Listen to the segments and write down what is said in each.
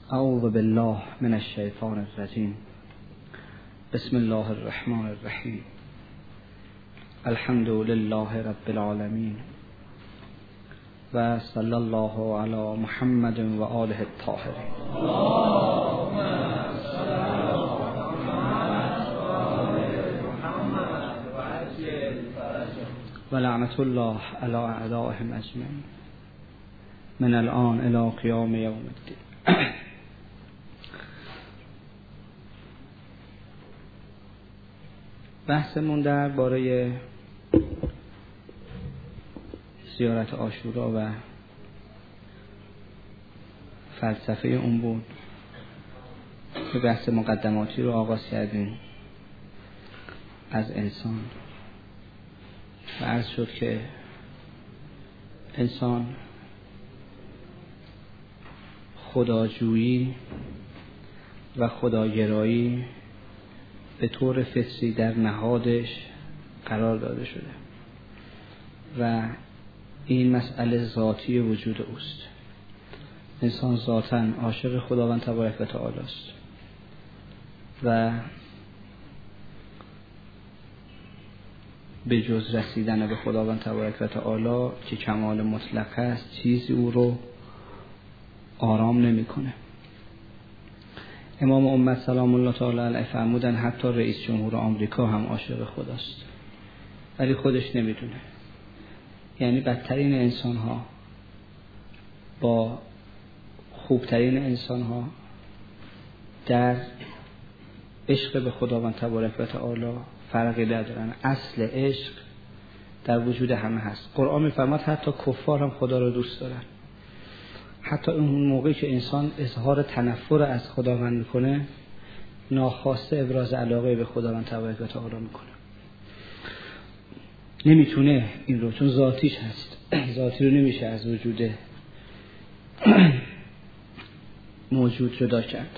اعوذ بالله من الشیطان الرجیم. بسم الله الرحمن الرحیم. الحمد لله رب العالمین و صلی الله علی محمد و آله الطاهرین. و لعنت الله علی اعدائهم اجمعین من الان الی قیام یوم الدین. بحثمون در باره زیارت عاشورا و فلسفه اون بود. به بحث مقدماتی رو آغاز کردیم از انسان و عرض شد که انسان خداجویی و خداگرایی به طور فطری در نهادش قرار داده شده و این مسئله ذاتی وجود اوست. انسان ذاتاً عاشق خداوند تبارک و تعالی است و به جز رسیدن به خداوند تبارک و تعالی که کمال مطلق است چیزی او رو آرام نمی‌کنه. امام امت سلام الله تعالی علیه فرمودن حتی رئیس جمهور آمریکا هم عاشق خداست ولی خودش نمیدونه. یعنی بدترین انسان ها با خوبترین انسان ها در عشق به خداوند تبارک و تعالی فرقی ندارن. اصل عشق در وجود همه هست. قرآن میفرماد حتی کفار هم خدا رو دوست دارن. حتی اون موقعی که انسان اظهار تنفر از خداوند میکنه ناخواسته ابراز علاقه به خداوند تبارک و تعالی میکنه. نمیتونه این رو، چون ذاتیش هست. ذاتی رو نمیشه از وجود موجود جدا کرد.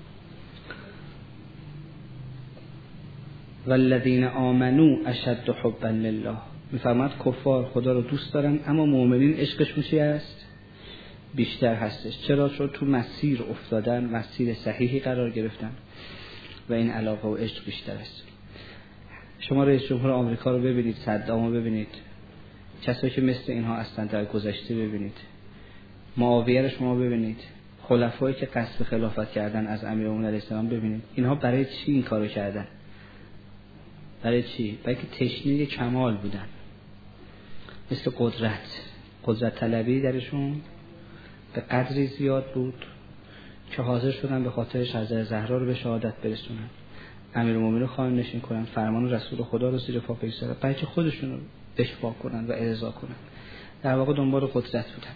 والذین آمنوا اشد حبا لله. میفرماد کفار خدا رو دوست دارن اما مؤمنین عشقشون چی است؟ بیشتر هستش. چرا؟ چون تو مسیر افتادن، مسیر صحیحی قرار گرفتن و این علاقه و عشق بیشتر است. شما رئیس جمهور آمریکا رو ببینید، صدام رو ببینید، کسایی که مثل اینها هستن در گذشته ببینید، معاویه رو شما ببینید، خلفایی که قصد خلافت کردن از امیرالمومنین علیه السلام ببینید. اینها برای چی این کارو کردن؟ برای چی؟ برای که تشنه کمال بودن. مثل قدرت طلبی درشون به قدری زیاد بود که حاضر شدن به خاطر حضرت زهرا رو به شهادت برسونن، امیرالمومنین رو خانه نشین کنن، فرمان رسول خدا رو زیر پا بگذارن، برای که خودشون رو اشباع کنن و ارضا کنن. در واقع دنبال قدرت بودن.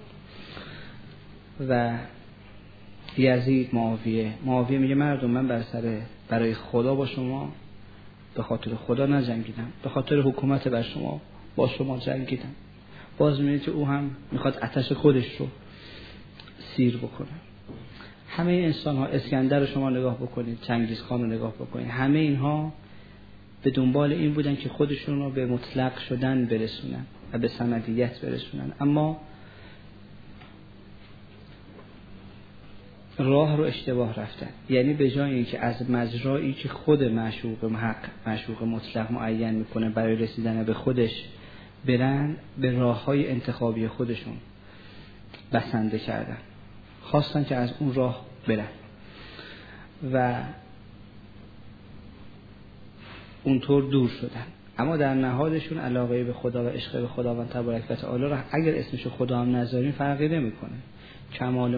و یزید، معاویه میگه مردم من برای خدا به خاطر خدا نجنگیدم، به خاطر حکومت بر شما با شما جنگیدم. باز میبینید که او هم میخواد آتش خودش رو سیر بکنه. همه انسان ها، اسکندر رو شما نگاه بکنید، چنگیز خان رو نگاه بکنید، همه اینها به دنبال این بودن که خودشون رو به مطلق شدن برسونن و به صمدیت برسونن، اما راه رو اشتباه رفتن. یعنی به جای اینکه از مجرایی که خود معشوق مطلق معین میکنه برای رسیدن به خودش برن، به راههای انتخابی خودشون بسنده کردن، خواستن که از اون راه برن و اونطور دور شدن. اما در نهادشون علاقه به خدا و عشق به خداوند تبارک و تعالی را اگر اسمشو خدا هم نذارین فرقی نمیکنه. کمال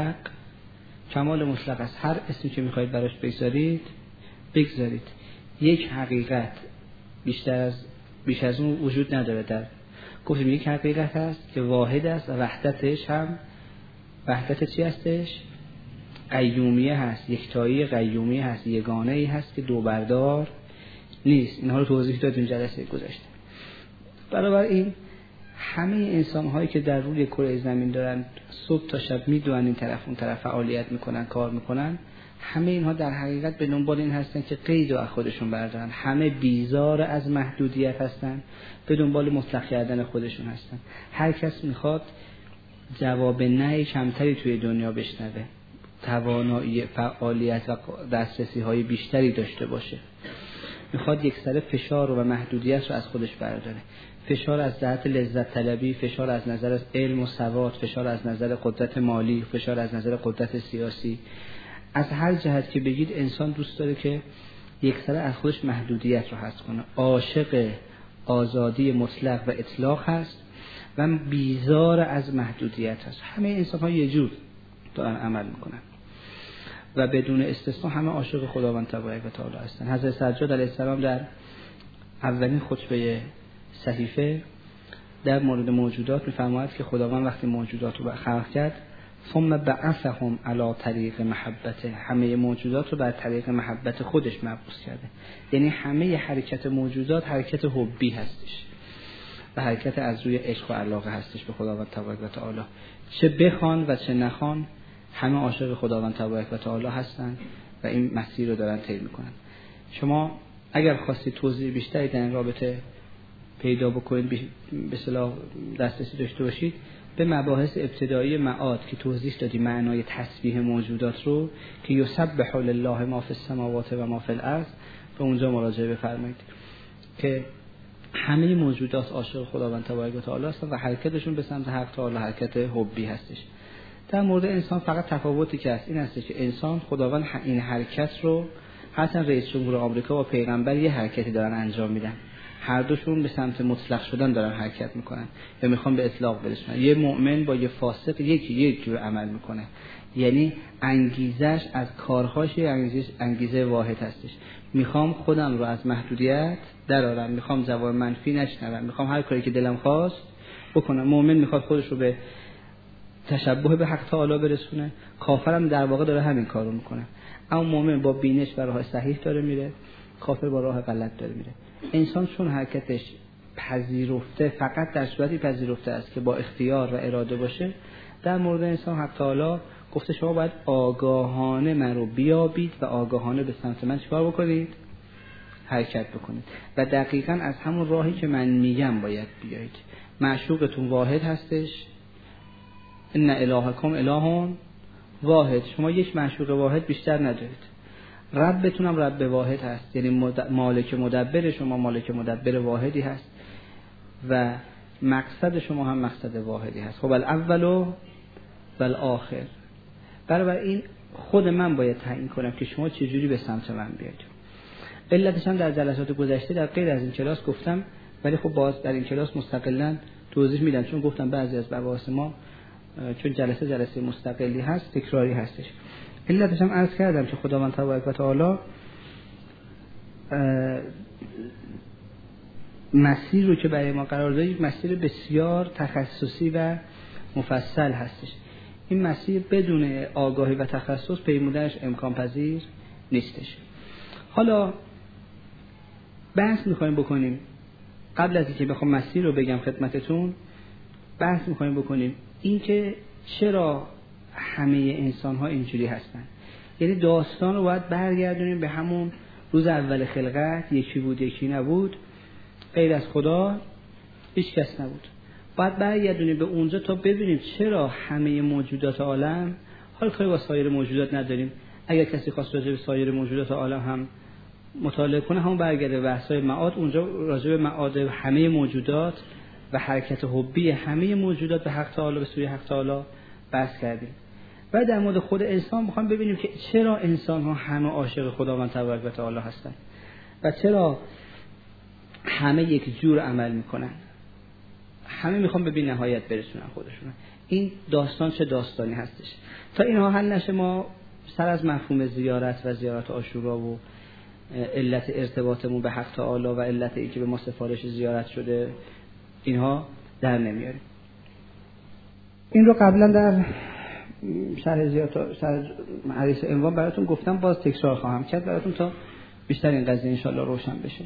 مطلق از هر اسمی که میخواید براش بگذارید. یک حقیقت بیش از اون وجود نداره. گفتیم یک حقیقت هست که واحد است و وحدت چی هستش؟ قیومیه هست، یکتایی قیومیه هست، یگانه ای هست که دو بردار نیست. اینها رو توضیح دادیم جلسه گذشته. بنابراین همه انسان هایی که در روی کره زمین دارن صبح تا شب میدونن این طرف اون طرف فعالیت میکنن، کار میکنن، همه اینها در حقیقت به دنبال این هستن که قید رو از خودشون بردارن. همه بیزار از محدودیت هستن، به دنبال مطلق کردن خودشون هستن. هر کس میخواد جواب نه کمتری توی دنیا بشنوه. توانایی فعالیت و دسترسی های بیشتری داشته باشه. میخواد یک سر فشار و محدودیت رو از خودش برداره. فشار از جهت لذت طلبی، فشار از نظر علم و سواد، فشار از نظر قدرت مالی، فشار از نظر قدرت سیاسی. از هر جهت که بگید انسان دوست داره که یک سر از خودش محدودیت رو حذف کنه. عاشق آزادی مطلق و اطلاق هست و بیزار از محدودیت هست. همه انسان ها یه جور دارن عمل میکنن و بدون استثنا همه عاشق خداوند تبارک و تعالی هستن. حضرت سجاد علیه السلام در اولین خطبه صحیفه در مورد موجودات میفرماید که خداوند وقتی موجودات رو خلق کرد ثم بعثهم علی طریق محبته، همه موجودات رو بر طریق محبت خودش مبعوث کرده. یعنی همه حرکت موجودات حرکت حبی هستش و حرکت از روی عشق و علاقه هستش به خداوند تبارک و تعالی. چه بخوان و چه نخوان همه عاشق خداوند تبارک و تعالی هستن و این مسیر رو دارن طی میکنن. شما اگر خواستید توضیح بیشتری در این رابطه پیدا بکنید، به اصطلاح دسترسی داشته باشید به مباحث ابتدایی معاد که توضیح دادی معنای تسبیح موجودات رو که یسبح لله ما فی السماوات و ما فی الارض، به اونجا مراجعه بفرمایید که همه موجودات عاشق خداوند تبارک و تعالی هستن و حرکتشون به سمت حق تعالی حرکت حبی هستش. در مورد انسان فقط تفاوتی که هست این هستش که انسان خداوند این حرکت رو حتی رئیس جمهور آمریکا و پیغمبر یه حرکتی دارن انجام میدن، هر دوشون به سمت مطلق شدن دارن حرکت میکنن یا میخوان به اطلاق برسونن. یه مؤمن با یه فاسق یک جور عمل میکنه، یعنی انگیزش از کارهاش انگیزه واحد هستش. میخوام خودم رو از محدودیت درارم، میخوام جواب منفی نشنوم، میخوام هر کاری که دلم خواست بکنم. مؤمن میخواد خودش رو به تشبه به حق تعالی برسونه، کافرم در واقع داره همین کارو میکنه. اما مؤمن با بینش و راه صحیح داره میره، کافر با راه غلط داره میره. انسان چون حرکتش پذیرفته، فقط در صورتی پذیرفته است که با اختیار و اراده باشه، در مورد انسان حق تعالی گفته شما باید آگاهانه من رو بیابید و آگاهانه به سمت من چیکار بکنید؟ حرکت بکنید و دقیقاً از همون راهی که من میگم باید بیایید. معشوقتون واحد هستش، ان الهکم اله واحد، شما یک معشوق واحد بیشتر ندارید. ربتون هم رب واحد هست، یعنی مالک مدبر شما مالک مدبر واحدی هست و مقصد شما هم مقصد واحدی هست. خب الاول و الاخر. برای این خود من باید تعیین کنم که شما چجوری به سمت من بیاید. علتش هم در جلسات گذشته در غیر از این کلاس گفتم، ولی خب باز در این کلاس مستقلاً توضیح میدم، چون گفتم بعضی از مباحث ما چون جلسه مستقلی هست تکراری هستش. علتش هم عرض کردم که خداوند تبارک و تعالی مسیر رو که برای ما قرار داده مسیر بسیار تخصصی و مفصل هستش. این مسیر بدون آگاهی و تخصص پیمودنش امکان پذیر نیستش. حالا بحث میخوایم بکنیم، قبل از اینکه بخوام مسیر رو بگم خدمتتون، بحث میخوایم بکنیم این که چرا همه انسان ها اینجوری هستن. یعنی داستان رو باید برگردونیم به همون روز اول خلقت، یکی بود یکی نبود، غیر از خدا هیچ کس نبود. باید برگردونیم به اونجا تا ببینیم چرا همه موجودات عالم، حالا کاری با سایر موجودات نداریم، اگر کسی خواست راجع به سایر موجودات عالم هم مطالعه کنه همون برگرده بحث‌های معاد، اونجا راجع به معاد همه موجودات و حرکت حبی همه موجودات به حق تعالی، به سوی حق تعالی بحث کردیم. و در مورد خود انسان میخوام ببینیم که چرا انسان ها همه عاشق خداوند تبارک و تعالی هستن و چرا همه یک جور عمل میکنن، همه میخوام به بی نهایت برسونن خودشون. این داستان چه داستانی هستش؟ تا اینها حل نشه ما سر از مفهوم زیارت و زیارت عاشورا و علت ارتباطمون به حق تعالی و علت اینکه به ما سفارش زیارت شده اینها در نمیاریم. این رو قبلا در شرح حدیث عنوان براتون گفتم، باز تکرار خواهم کرد براتون تا بیشتر این قضیه انشالله روشن بشه.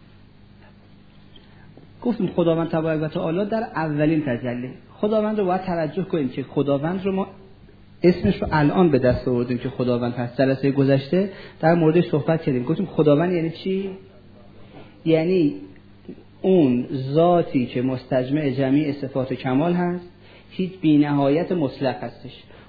گفتم خداوند تبارک و تعالی در اولین تجلی، خداوند رو باید توجه کنیم که خداوند رو ما اسمش رو الان به دست آوردیم که خداوند هست. جلسه گذشته در موردش صحبت کردیم، گفتیم خداوند یعنی چی؟ یعنی اون ذاتی که مستجمع جمیع صفات کمال هست، هیچ بی نهایت مطلق هستش.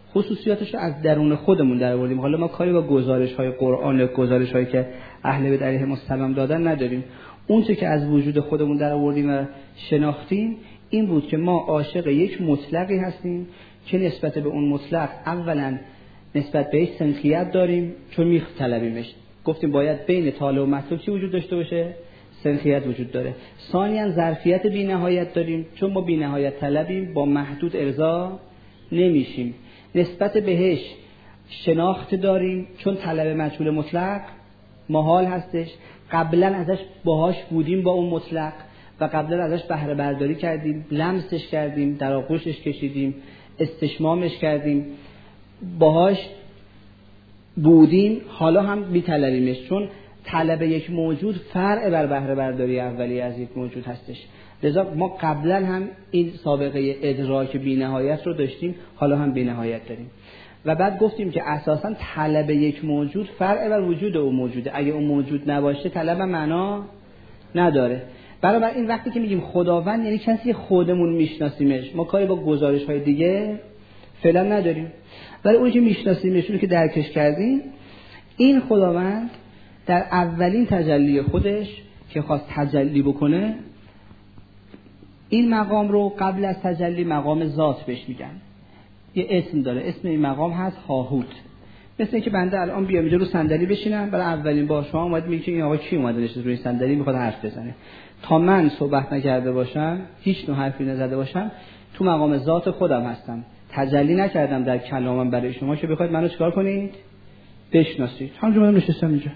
خصوصیاتش رو از درون خودمون در آوردیم. حالا ما کاری با گزارش‌های قرآن، گزارش‌هایی که اهل بیت علیهم السلام دادن نداریم. اون چه که از وجود خودمون در آوردیم و شناختیم این بود که ما عاشق یک مطلقی هستیم که نسبت به اون مطلق اولا نسبت بهش سنخیت داریم چون می‌طلبیمش. گفتیم باید بین طالع و مطلوب چی وجود داشته باشه؟ سنخیت وجود داره. ثانیاً ظرفیت بی‌نهایت داریم چون ما بی‌نهایت طلبیم، با محدود ارضا نمیشیم. نسبت بهش شناخت داریم چون طلب مجهول مطلق محال هستش. قبلا ازش باهاش بودیم با اون مطلق و قبلا ازش بهره برداری کردیم، لمسش کردیم، در آغوشش کشیدیم، استشمامش کردیم، باهاش بودیم، حالا هم میطلبیمش چون طلب یک موجود فرع بر بهره برداری اولی از یک موجود هستش. لذا ما قبلا هم این سابقه ادراک بی‌نهایت رو داشتیم، حالا هم بی‌نهایت داریم. و بعد گفتیم که اساساً طلب یک موجود فرع بر وجود اون موجوده. اگه اون موجود نباشه طلب معنا نداره. برای این وقتی که میگیم خداوند یعنی کسی خودمون میشناسیمش، ما کاری با گزارش‌های دیگه فعلا نداریم. ولی اون که میشناسیمش رو که درکش کردیم، این خداوند در اولین تجلی خودش که خواست تجلی بکنه این مقام رو قبل از تجلی مقام ذات بهش میگن. یه اسم داره، اسم این مقام هست هاهوت. مثل اینکه بنده الان بیام اینجا رو صندلی بشینم، برای اولین بار شما اومد میگه که این آقا کی اومده نشسته روی صندلی میخواد حرف بزنه، تا من صحبت نکرده باشم، هیچ نوع حرفی نزده باشم، تو مقام ذات خودم هستم، تجلی نکردم در کلامم برای شما که بخواید منو چیکار کنید؟ بشناسید. همونجا من نشستم اینجا.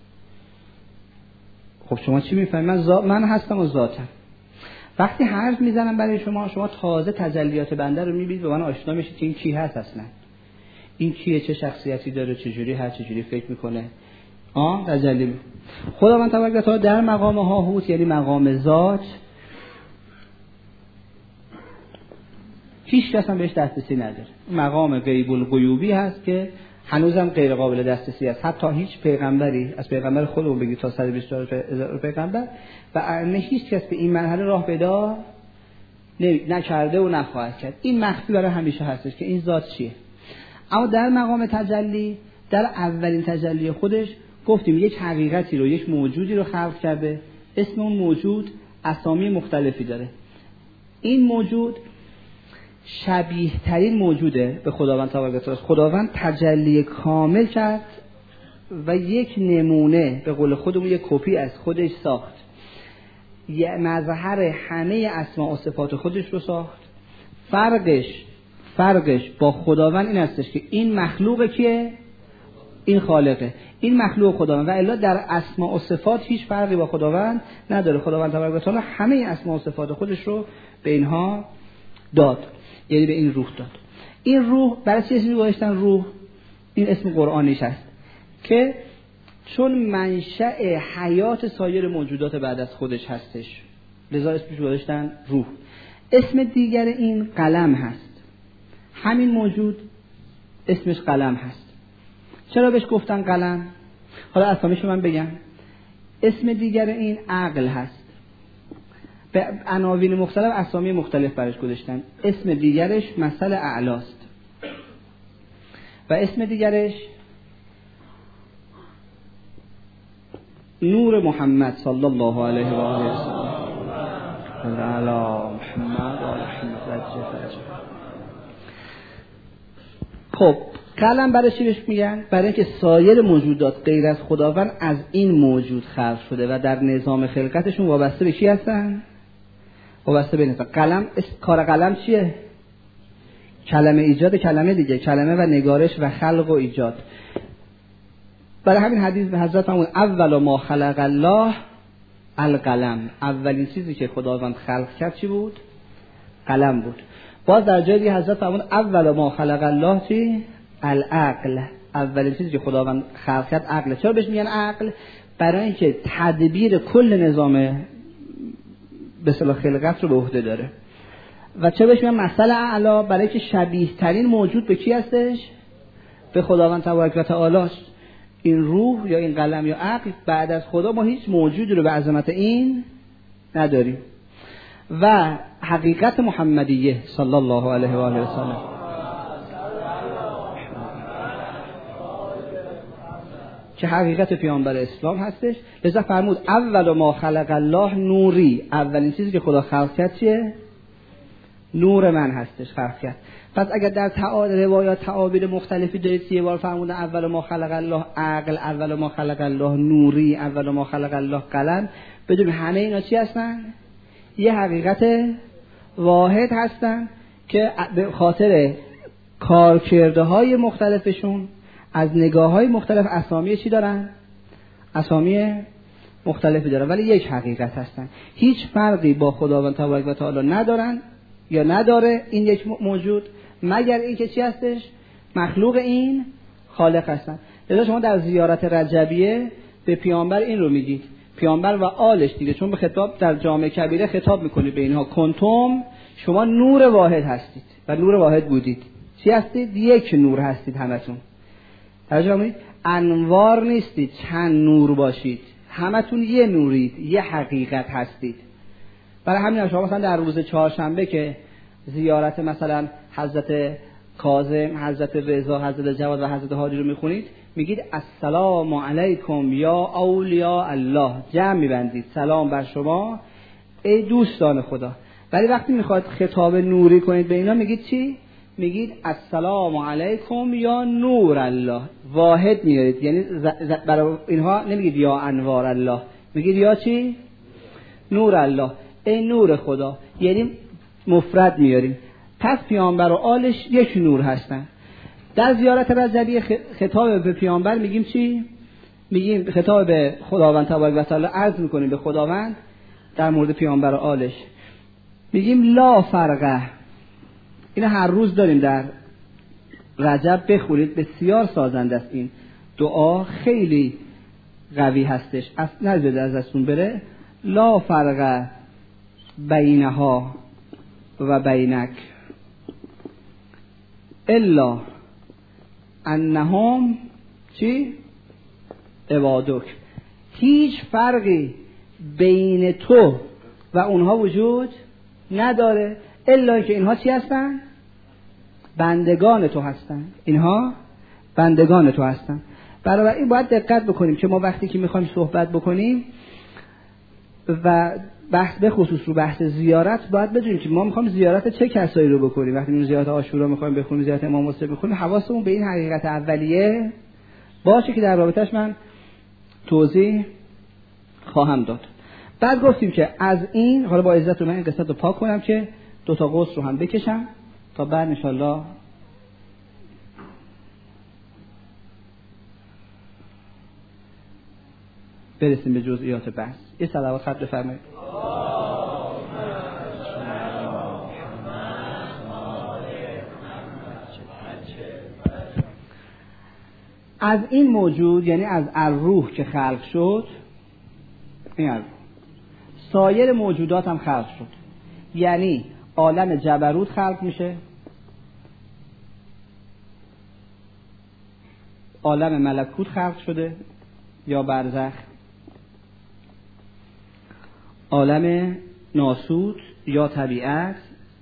خب شما چی میفهمید؟ من هستم و ذاتم. وقتی حرف میزنم برای شما، شما تازه تجلیات بنده رو میبینید و من آشنا میشید که این کی هست اصلا. این کیه، چه شخصیتی داره، چجوری هست، چجوری فکر میکنه. تجلی. خداوند تبارک و تعالی در مقام هاهوت یعنی مقام ذات هیچ کس هم بهش دسترسی نداره. مقام غیب الغیوبی هست که هنوزم غیر قابل دسترسی است. حتی هیچ پیغمبری از پیغمبر خودمون بگید تا 124,000 پیغمبر و نه هیچ کس به این مرحله راه پیدا نکرده و نخواهد کرد. این مخفی برای همیشه هستش که این ذات چیه. اما در مقام تجلی، در اولین تجلی خودش گفتیم یک حقیقتی رو، یک موجودی رو خلق کرده. اسم اون موجود اسامی مختلفی داره. این موجود شبیه ترین موجوده به خداوند تبارک و تعالی. خداوند تجلی کامل کرد و یک نمونه به قول خودمون یک کپی از خودش ساخت. یه مظهر همه اسماء و صفات خودش رو ساخت. فرقش با خداوند این هستش که این مخلوقه که این خالقه. این مخلوق خداوند و الا در اسماء و صفات هیچ فرقی با خداوند نداره. خداوند تبارک و تعالی همه اسماء و صفات خودش رو به اینها داد، یعنی به این روح داد. این روح برای چه اسمی گذاشتن روح؟ این اسم قرآنیش هست که چون منشأ حیات سایر موجودات بعد از خودش هستش، لذا اسمش گذاشتن روح. اسم دیگر این قلم هست. همین موجود اسمش قلم هست. چرا بهش گفتن قلم؟ حالا اسامیشو من بگم. اسم دیگر این عقل هست. به عناوین مختلف اسامی مختلف برش گذاشتن. اسم دیگرش مثل اعلاست و اسم دیگرش نور محمد صلی الله علیه و آله و سلم علی محمد و آل محمد. خب قلم برای چی بهش میگن؟ برای اینکه سایر موجودات غیر از خداوند از این موجود خلق شده و در نظام خلقتشون وابسته به کی هستن؟ وابسته به نظام. قلم کار قلم چیه؟ کلمه ایجاد کلمه دیگه، کلمه و نگارش و خلق و ایجاد. برای همین حدیث به حضرت همون اول ما خلق الله القلم، اولین چیزی که خداوند خلق کرد چی بود؟ قلم بود. باز در جای دیگه حضرت همون اول ما خلق الله چی؟ العقل، اولین چیزی که خداوند خلق کرد عقله. چرا بهش میگن عقل؟ برای اینکه تدبیر کل نظام به اصطلاح خلقت رو به عهده داره. و چرا بهش میگن مثل اعلی؟ برای اینکه شبیه ترین موجود به کی هستش؟ به خداوند تبارک و تعالی. این روح یا این قلم یا عقل بعد از خدا ما هیچ موجودی رو به عظمت این نداریم. و حقیقت محمدیه صلی الله علیه و آله و سلم که حقیقت پیامبر اسلام هستش. لذا فرمود اول ما خلق الله نوری، اولین چیزی که خدا خلق کرد چیه؟ نور من هستش خلق کرد. پس اگر در روایات تعابیر مختلفی دارید که یه بار فرمودن اول ما خلق الله عقل، اول ما خلق الله نوری، اول ما خلق الله قلم، بدون همه اینا چی هستن؟ یه حقیقت واحد هستن که به خاطر کارکردهای مختلفشون از نگاه‌های مختلف اسامی چی دارن؟ اسامی مختلفی دارن، ولی یک حقیقت هستن. هیچ فرقی با خداوند تبارک و تعالی ندارن یا نداره این یک موجود، مگر این که چی هستش؟ مخلوق این خالق هستن. لذا شما در زیارت رجبیه به پیامبر این رو میگید، پیامبر و آلش دیگه، چون به خطاب در جامع کبیره خطاب میکنید به اینها، کنتم، شما نور واحد هستید و نور واحد بودید. چی هستید؟ یک نور هستید همتون. توجه کنید، انوار نیستید چند نور باشید، همتون یه نورید، یه حقیقت هستید. برای همین شما مثلا در روز چهارشنبه که زیارت مثلا حضرت کاظم، حضرت رضا، حضرت جواد و حضرت هادی رو میخونید، میگید السلام علیکم یا اولیاء الله، جمع میبندید سلام بر شما ای دوستان خدا. ولی وقتی میخواد خطاب نوری کنید به اینا میگید چی؟ میگید السلام علیکم یا نور الله، واحد میارید، یعنی برای اینها نمیگید یا انوار الله، میگید یا چی؟ نور الله، ای نور خدا، یعنی مفرد میاریم. پس پیامبر و آلش یک نور هستن. در زیارت رجبی خطاب به پیامبر میگیم چی؟ میگیم خطاب به خداوند تبارک و تعالی عرض میکنیم به خداوند در مورد پیامبر و آلش، میگیم لا فرقه. اینو هر روز داریم در رجب، بخونید، بسیار سازنده است. این دعا خیلی قوی هستش، اصلا نذارید از دستون بره. لا فرقه بینها و بینک الا انهم چی؟ عبادک. هیچ فرقی بین تو و اونها وجود نداره الا که اینها چی هستن؟ بندگان تو هستن. اینها بندگان تو هستن. برای این باید دقت بکنیم که ما وقتی که میخوایم صحبت بکنیم و بحث به خصوص رو بحث زیارت، باید بدونیم که ما میخوایم زیارت چه کسایی رو بکنیم. وقتی میگیم زیارت عاشورا میخوایم بخونیم، زیارت امام حسین بخونیم، حواسمون به این حقیقت اولیه باشه که در رابطه‌اش من توضیح خواهم داد. بعد گفتیم که از این، حالا با عزت من این قسمت رو پاک کنم که دو تا قوس رو هم بکشم تا بعد انشالله برسیم به جزئیات بحث. یه صلوات خط بفرمایید. از این موجود، یعنی از الروح که خلق شد، این الروح، سایر موجودات هم خلق شد. یعنی عالم جبروت خلق میشه، عالم ملکوت خلق شده یا برزخ، عالم ناسوت یا طبیعت.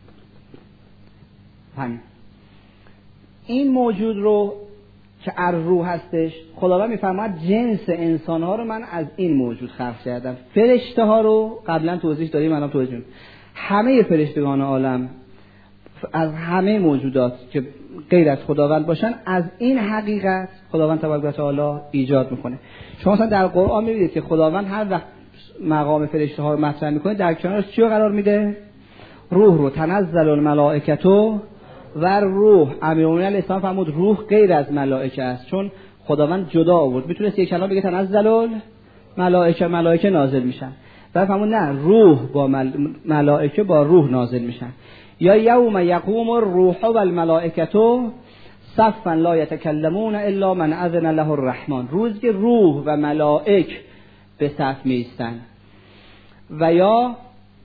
همین این موجود رو که الروح هستش، خداوند میفرماید جنس انسان ها رو من از این موجود خلق کردم. فرشته ها رو قبلا توضیح دادیم، الان توضیح میدم. همه فرشتگان عالم از همه موجودات که غیر از خداوند باشن، از این حقیقت خداوند تبارک و تعالی ایجاد میکنه. شما مثلا در قرآن میبینید که خداوند هر وقت مقام فرشته ها رو مطرح میکنه، در کنارش چی رو قرار میده؟ روح رو. تنزل الملائکه و روح. امیرالمومنین علیه السلام فرمود روح غیر از ملائکه است، چون خداوند جدا آورد. میتونست یک کلام بگه تنزل الملائکه، ملائکه نازل میشن، بعد فرمود نه، روح با ملائکه با روح نازل میشن. یا یوم یقوم الروح والملائکه صفا لا یتکلمون الا من اذن له الرحمن. روز که روح و ملائک به صف میستن. و یا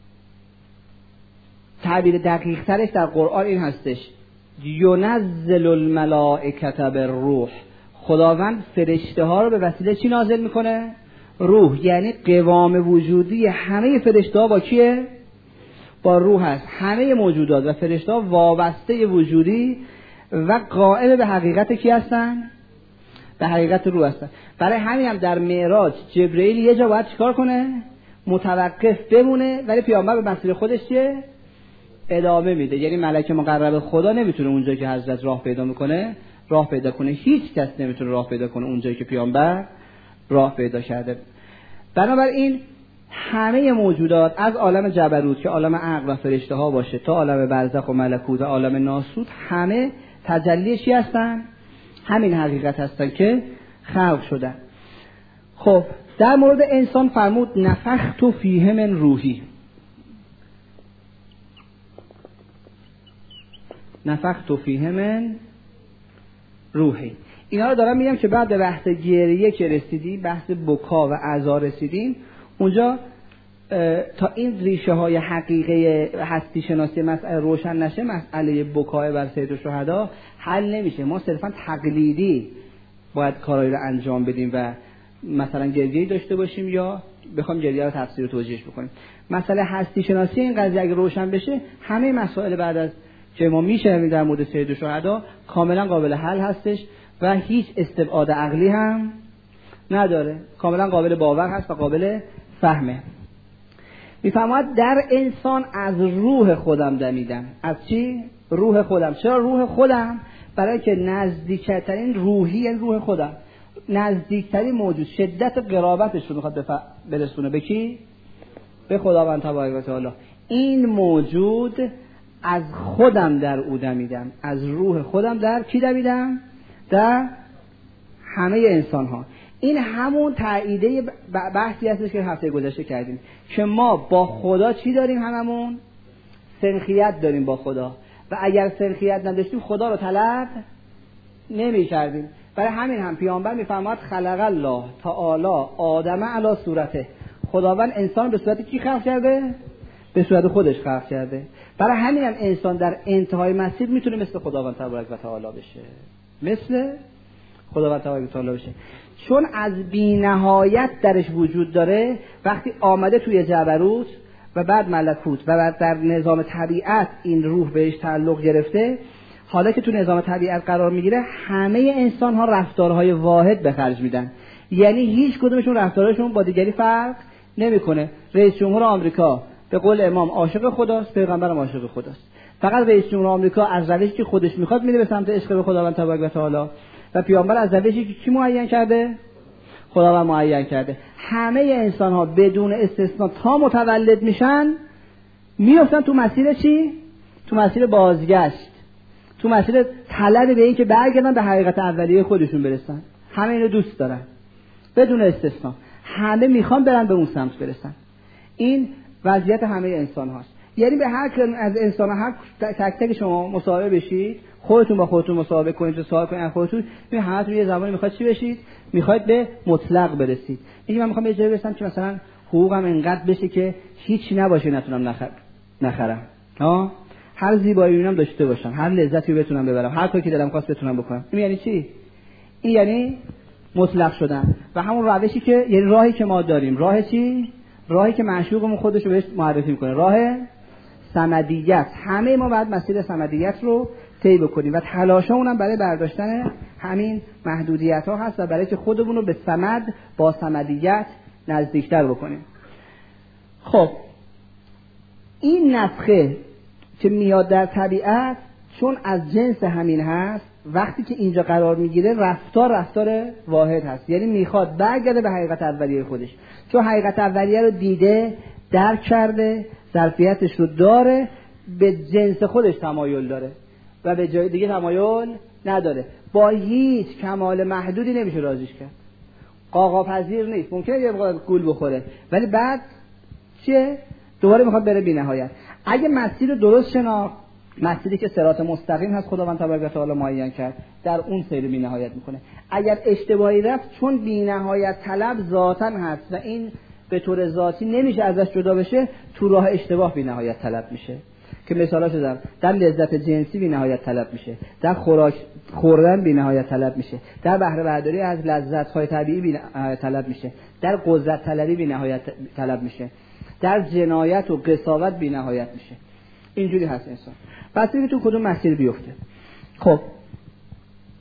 تعبیر دقیق ترش در قرآن این هستش، ینزل الملائکه بالروح. خداوند فرشته ها رو به وسیله چی نازل میکنه؟ روح. یعنی قوام وجودی همه فرشته ها با کیه؟ با روح هست. همه موجودات و فرشته ها وابسته وجودی و قائم به حقیقت کی هستن؟ به حقیقت روح هستن. برای همین هم در معراج جبرئیل یه جا باید چیکار کنه؟ متوقف بمونه، ولی پیامبر به مسیر خودش چیه؟ ادامه میده. یعنی ملک مقرب خدا نمیتونه اونجایی که حضرت راه پیدا میکنه راه پیدا کنه، هیچ کس نمیتونه راه پیدا کنه اونجایی که پیامبر راه پیدا کرده. بنابراین همه موجودات از عالم جبروت که عالم عقل و فرشته ها باشه تا عالم برزخ و ملکوت و عالم ناسوت، همه تجلی چی هستن؟ همین حقیقت هستن که خلق شدن. خب در مورد انسان فرمود نفخت فیه من روحی. نفخت فیه من روحی. اینا رو دارم میگم که بعد به بحث گریه که رسیدیم، بحث بکا و عزا رسیدیم، اونجا تا این ریشه های حقیقی هستی شناسی مسئله روشن نشه، مسئله بکای بر سید الشهدا حل نمیشه. ما صرفا تقلیدی باید کارایی رو انجام بدیم و مثلا گریه‌ای داشته باشیم یا بخوام گریه رو تفسیر و توجیهش بکنیم. مسئله هستی شناسی این قضیه اگه روشن بشه، همه مسائل بعد از که ما میشنویم در مورد سید الشهدا کاملا قابل حل هستش و هیچ استبعاد عقلی هم نداره، کاملا قابل باور هست و قابل فهمه. میفرماید در انسان از روح خودم دمیدم. از چی؟ روح خودم. چرا روح خودم؟ برای که نزدیکترین روحی روح خودم، نزدیکترین موجود، شدت قرابتش رو میخواد برسونه به کی؟ به خداوند تبارک و تعالی. این موجود از خودم در او دمیدم، از روح خودم در کی دمیدم؟ در همه انسان ها. این همون تاییده بحثی هستش که هفته گذشته کردیم که ما با خدا چی داریم؟ هممون سنخیت داریم با خدا و اگر سنخیت نداشتیم خدا رو طلب نمی کردیم. برای همین هم پیامبر میفرماید خلق الله تعالی آدم علی صورته. خداوند انسان به صورت کی خلق کرده؟ به صورت خودش خلق کرده. برای همین هم انسان در انتهای مسیر میتونه مثل خداوند تبارک و تعالی بشه، مثل خداوند تبارک و تعالی بشه، چون از بی‌نهایت درش وجود داره. وقتی آمده توی جبروت و بعد ملکوت و بعد در نظام طبیعت این روح بهش تعلق گرفته، حالا که تو نظام طبیعت قرار میگیره همه انسان ها رفتارهای واحد به خرج میدن، یعنی هیچ کدومشون رفتارشون با دیگری فرق نمیکنه. رئیس جمهور آمریکا به قول امام عاشق خداست، پیغمبرم عاشق خداست. فقط رئیس جمهور آمریکا از روشی که خودش میخواد میره به سمت عشق به خداوند تبارک و تعالی و پیامبر از روشی که کی معین کرده؟ خداوند معین کرده. همه انسان ها بدون استثنا تا متولد میشن میافتن تو مسیر چی؟ تو مسیر بازگشت، تو مسیر طلب به این که برگردن به حقیقت اولیه خودشون برسن. همه اینو دوست دارن بدون استثنا، همه میخوان برن به اون سمت برسن. این وضعیت همه انسان هاست. یعنی به هر کدوم از انسان ها تک تک شما مصاحبه بشید، خودتون با خودتون مصاحبه کنید و سوال کنید خودتون، ببین همتون یه زمانی میخواید چی بشید؟ میخواید به مطلق برسید. میگم من میخوام یه جایی برسم که مثلا حقوقم اینقدر بشه که هیچ نباشه نتونم نخرم. هر زیبایی ببینم داشته باشم، هر لذتی بتونم ببرم، هر کاری که دلم خواست بتونم بکنم. این یعنی چی؟ این یعنی مطلق شدن و همون روشی که یعنی راهی که ما داریم. راه چی؟ راهی که معشوقمون خودش رو بهش معرفی میکنه، راه صمدیت. همه ما باید مسیر صمدیت رو طی بکنیم و تلاشمون هم برای برداشتن همین محدودیت ها هست و برای که خودمون رو به صمد با صمدیت نزدیکتر بکنیم. خب این نفخه که میاد در طبیعت چون از جنس همین هست، وقتی که اینجا قرار میگیره رفتار واحد هست، یعنی میخواد برگرده به حقیقت اولیه خودش، چون حقیقت اولیه رو دیده، درک کرده، ظرفیتش رو داره، به جنس خودش تمایل داره و به جای دیگه تمایل نداره. با هیچ کمال محدودی نمیشه راضیش کرد، قاقا پذیر نیست. ممکنه یه موقع گول بخوره ولی بعد چیه؟ دوباره میخواد بره بی نهایت. اگه مسیر درست شناخت، مسیری که صراط مستقیم هست خداوند تبارک و تعالی معین کرد، در اون سیر بی نهایت میکنه. اگر اشتباهی رفت، چون بی نهایت طلب ذاتاً هست و این به طور ذاتی نمیشه ازش جدا بشه، تو راه اشتباه بی نهایت طلب میشه. که مثالا شدم، در لذت جنسی بی نهایت طلب میشه، در خوراک خوردن بی نهایت طلب میشه، در بهره برداری از لذت‌های طبیعی بی نهایت طلب میشه، در قدرت طلبی بی نهایت طلب میشه، در جنایت و قساوت بی نهایت میشه. اینجوری هست انسان. پس دیگه تو کدوم مسیر بیفته. خب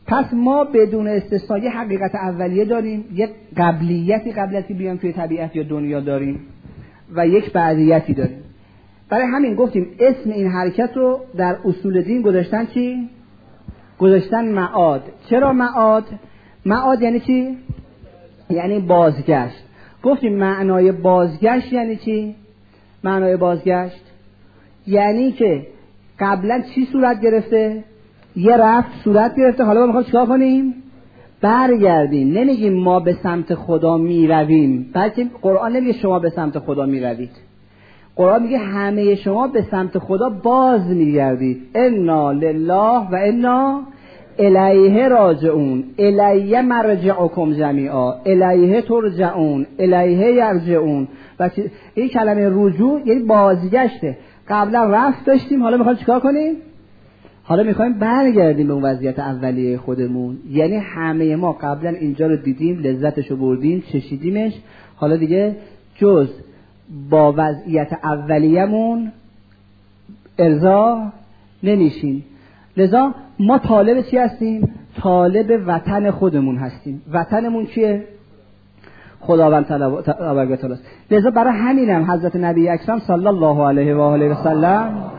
پس ما بدون استثناء یه حقیقت اولیه داریم، یک قبلیتی قبل از که بیام توی طبیعت یا دنیا داریم و یک بعدیتی داریم. برای همین گفتیم اسم این حرکت رو در اصول دین گذاشتن چی؟ گذاشتن معاد. چرا معاد؟ معاد یعنی چی؟ یعنی بازگشت. گفتیم معنای بازگشت یعنی چی؟ معنای بازگشت یعنی که قبلا چی صورت گرفته؟ یه رفت صورت گرفته، حالا ما میخوام چیکار کنیم؟ برگردیم. نمیگیم ما به سمت خدا میرویم، بلکه قرآن نمیگه شما به سمت خدا میروید، قرآن میگه همه شما به سمت خدا باز میگردید. انا لله و انا الیه راجعون، الیه مرجعکم جمیعا، الیه ترجعون، الیه یرجعون. و این کلمه رجوع یعنی بازگشته. قبلا رفت داشتیم، حالا میخوایم چیکار کنیم؟ حالا میخوایم برگردیم به اون وضعیت اولیه خودمون. یعنی همه ما قبلا اینجا رو دیدیم، لذتشو بردیم، چشیدیمش، حالا دیگه جز با وضعیت اولیه‌مون ارضا نمیشیم. لذا ما طالب چی هستیم؟ طالب وطن خودمون هستیم. وطنمون چیه؟ خداوند تبارک و تعالی. لذا برای همینم حضرت نبی اکرم صلی الله علیه و آله و سلم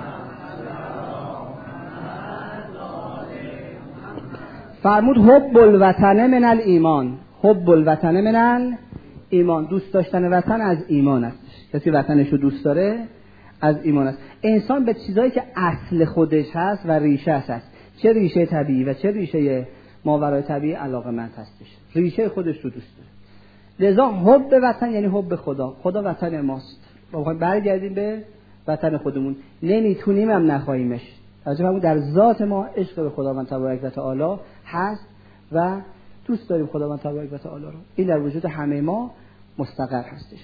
فرمود حب الوطن من الایمان، حب الوطن من الایمان. دوست داشتن وطن از ایمان است. کسی وطنش رو دوست داره از ایمان است. انسان به چیزایی که اصل خودش هست و ریشه هست، چه ریشه طبیعی و چه ریشه ماورای طبیعی، علاقه‌مند هستش، ریشه خودش رو دوست داره. لذا حب وطن یعنی حب خدا. خدا وطن ماست، ما می‌خوایم برگردیم به وطن خودمون، نمیتونیم هم نخواهیمش. از در ذات ما عشق به خداوند تبارک و تعالی هست و دوست داریم خداوند تبارک و تعالی رو. این در وجود همه ما مستقر هستش.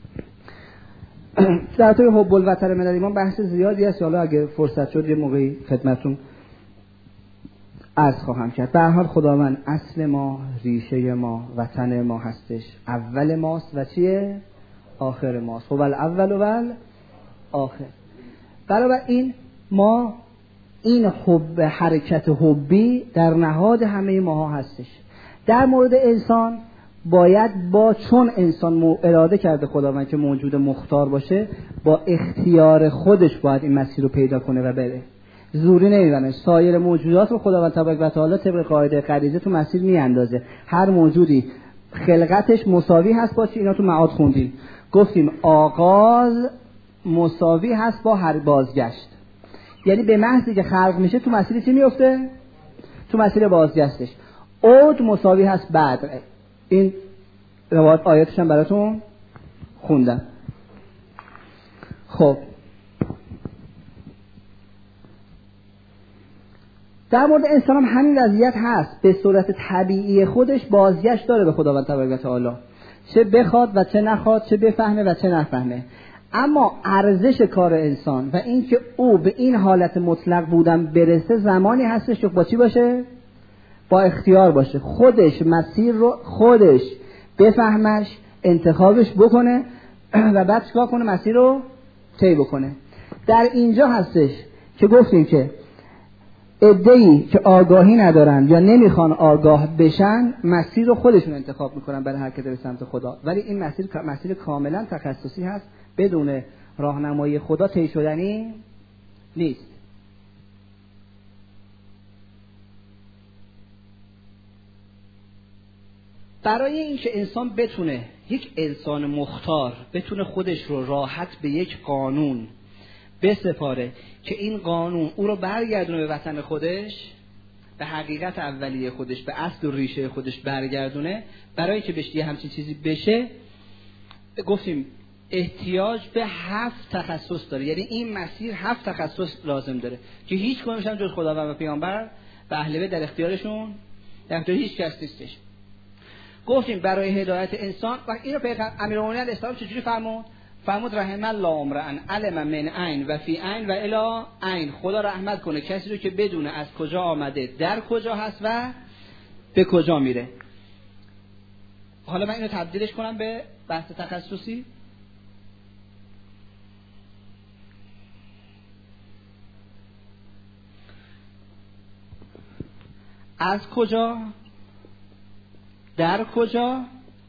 در توی حب الوطن من الایمان بحث زیادی هست، حالا اگه فرصت شد یه موقعی خدمتتون عرض خواهم کرد. به هر حال خداوند اصل ما، ریشه ما، وطن ما هستش، اول ماست و چیه؟ آخر ماست. هو الاول و آخر. برای این ما این حب، حرکت حبی در نهاد همه ماها هستش. در مورد انسان باید با چون انسان اراده کرده خداوند که موجود مختار باشه، با اختیار خودش باید این مسیر رو پیدا کنه و بره. زوری نمیبنه. سایر موجودات رو خداوند تبارک و تعالی طبق قاعده غریزه تو مسیر میاندازه. هر موجودی خلقتش مساوی هست با چی؟ اینا تو معاد خوندیم، گفتیم آغاز مساوی هست با هر بازگشت. یعنی به محضی که خلق میشه تو مسیر چی میفته؟ تو مسیر بازگشتش. عود مساوی هست بعد. این روایت آیاتش هم براتون خوندم. خب در مورد انسان هم همین وضعیت هست. به صورت طبیعی خودش بازگشت داره به خداوند تبارک و تعالی، چه بخواد و چه نخواد، چه بفهمه و چه نفهمه. اما ارزش کار انسان و این که او به این حالت مطلق بودن برسه زمانی هستش که با چی باشه؟ با اختیار باشه، خودش مسیر رو خودش بفهمش، انتخابش بکنه و بعد چیکار کنه؟ مسیر رو طی بکنه. در اینجا هستش که گفتیم که عده‌ای که آگاهی ندارن یا نمیخوان آگاه بشن، مسیر رو خودشون انتخاب میکنن برای حرکت به سمت خدا، ولی این مسیر کاملا تخصصی هست، بدون راهنمایی خدا طی شدنی نیست. برای اینکه انسان بتونه، یک انسان مختار بتونه خودش رو راحت به یک قانون بسپاره که این قانون او رو برگردونه به وطن خودش، به حقیقت اولیه خودش، به اصل و ریشه خودش برگردونه، برای که بشه یه همچین چیزی بشه گفتیم احتیاج به 7 تخصص داره. یعنی این مسیر 7 تخصص لازم داره که هیچ کدومش هم جز خداوند و پیامبر و اهل بیت در اختیارشون، در اختیار هیچ کس نیستش. گفتیم برای هدایت انسان و اینو پیغمبر امیرالمومنین علیه السلام چجوری فرمود رحم الله امرئ علم من عین و فی عین و الی عین. خدا رحمت کنه کسی رو که بدونه از کجا آمده، در کجا هست و به کجا میره. حالا من اینو تبدیلش کنم به بحث تخصصی. از کجا، در کجا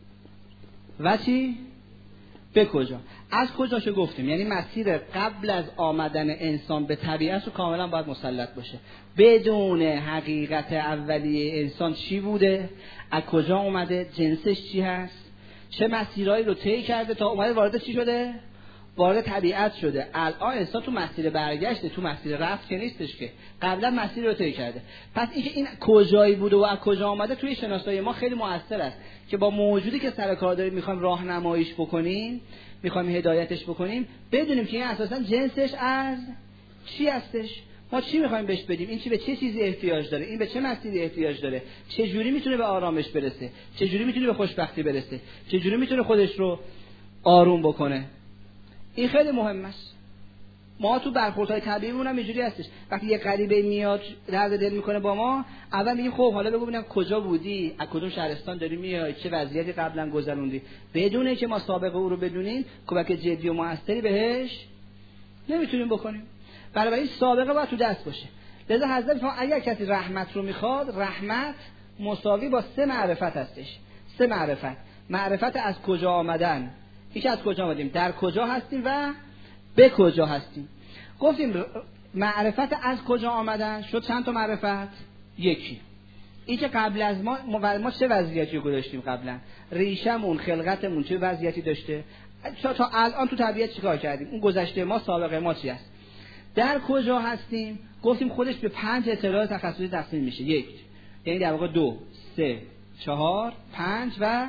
و چی؟ به کجا. از کجاشو گفتیم، یعنی مسیر قبل از آمدن انسان به طبیعت رو کاملا باید مسلط باشه، بدون حقیقت اولیه انسان چی بوده، از کجا اومده، جنسش چی هست، چه مسیرهایی رو طی کرده تا اومده وارد چی شده، وارد طبیعت شده. الان انسان تو مسیر برگشته، تو مسیر رفت که نیستش، که قبلا مسیر رو طی کرده. پس اینکه این کجایی بوده و از کجا آمده توی شناسایی ما خیلی مؤثر است که با موجودی که سر کار داریم میخوایم راهنماییش بکنیم، میخوایم هدایتش بکنیم، بدونیم که این اساسا جنسش از چی هستش، ما چی میخوایم بهش بدیم، این چی به چه چیزی احتیاج داره، این به چه مسیری احتیاج داره، چه جوری میتونه به آرامش برسه، چه جوری میتونه به خوشبختی برسه، چه جوری میتونه خودش رو آروم بکنه. این خیلی مهم است. ما تو برخوردهای طبیعیمون هم اینجوری هستش، وقتی یه غریبه میاد درد دل میکنه با ما، اول میگیم خب حالا بگو ببینم کجا بودی، از کدوم شهرستان داری میای، چه وضعیتی قبلا گذروندی، بدون اینکه ما سابقه او رو بدونیم کمک جدی و موثری بهش نمیتونیم بکنیم. برای این سابقه باید تو دست باشه. لذا حضرت فرمود اگر کسی رحمت رو میخواد، رحمت مساوی با 3 معرفت هستش. 3 معرفت. معرفت از کجا آمدن، این از کجا آمدیم، در کجا هستیم و به کجا هستیم. گفتیم معرفت از کجا آمدن شد چند تا معرفت؟ یکی این که قبل از ما چه وضعیتی گذاشتیم، قبلا ریشمون خلقتمون چه وضعیتی داشته، تا الان تو طبیعت چیکار کردیم، اون گذشته ما سابقه ما چی است. در کجا هستیم گفتیم خودش به 5 اطلاعات تخصصی تقسیم میشه. 1 یعنی در واقع 2 3 4 5 و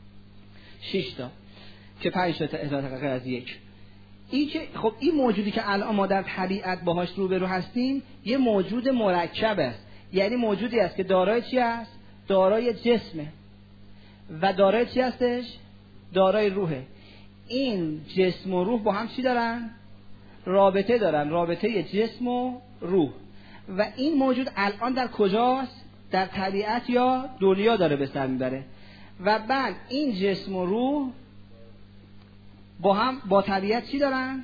6 تا که 5 تا اطلاعات غیر از 1. این که خب این موجودی که الان ما در طبیعت باهاش روبرو هستیم یه موجود مرکب است، یعنی موجودی است که دارای چی است؟ دارای جسمه و دارای چی هستش؟ دارای روحه. این جسم و روح با هم چی دارن؟ رابطه دارن، رابطه جسم و روح. و این موجود الان در کجاست؟ در طبیعت یا دنیا داره به سر میبره. و بعد این جسم و روح با هم با طبیعت چی دارن؟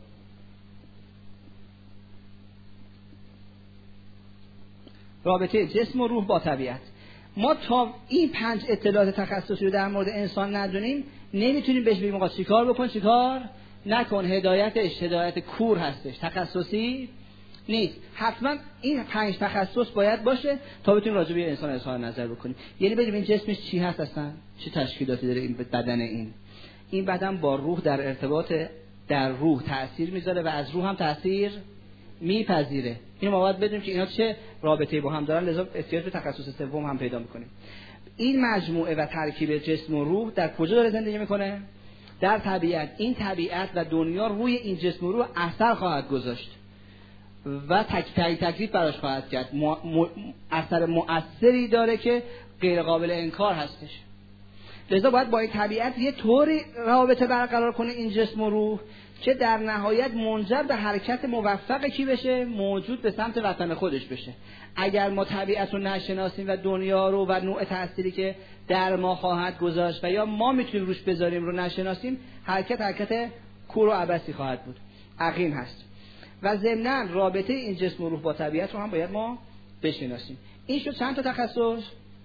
رابطه جسم و روح با طبیعت. ما تا این 5 اطلاعات تخصصی رو در مورد انسان ندونیم نمیتونیم بهش بگیم آقا چیکار بکن چیکار نکن. هدایتش هدایت کور هستش، تخصصی نیست. حتما این 5 تخصص باید باشه تا بتونیم راجع به انسان اظهار نظر بکنیم. یعنی ببینیم این جسمش چی هست اصلا، چه تشکیلاتی داره این بدن، این بدن با روح در ارتباط، در روح تأثیر میذاره و از روح هم تأثیر میپذیره. اینو ما باید بدونیم که اینا چه رابطه‌ای با هم دارن، لذا احتیاج به تخصص سوم هم پیدا میکنیم. این مجموعه و ترکیب جسم و روح در کجا داره زندگی میکنه؟ در طبیعت. این طبیعت و دنیا روی این جسم و روح اثر خواهد گذاشت و تکلیف براش خواهد کرد. اثر مؤثری داره که غیر قابل انکار هستش. لذا باید با این طبیعت یه طوری رابطه برقرار کنه این جسم و روح که در نهایت منجر به حرکت موفق کی بشه؟ موجود به سمت وطن خودش بشه. اگر ما طبیعت رو نشناسیم و دنیا رو و نوع تأثیری که در ما خواهد گذاشت و یا ما میتونیم روش بذاریم رو نشناسیم، حرکت کور و عبثی خواهد بود. عقیم هست. و ضمناً رابطه این جسم و روح با طبیعت رو هم باید ما بشناسیم. این شد چند تا تخصص؟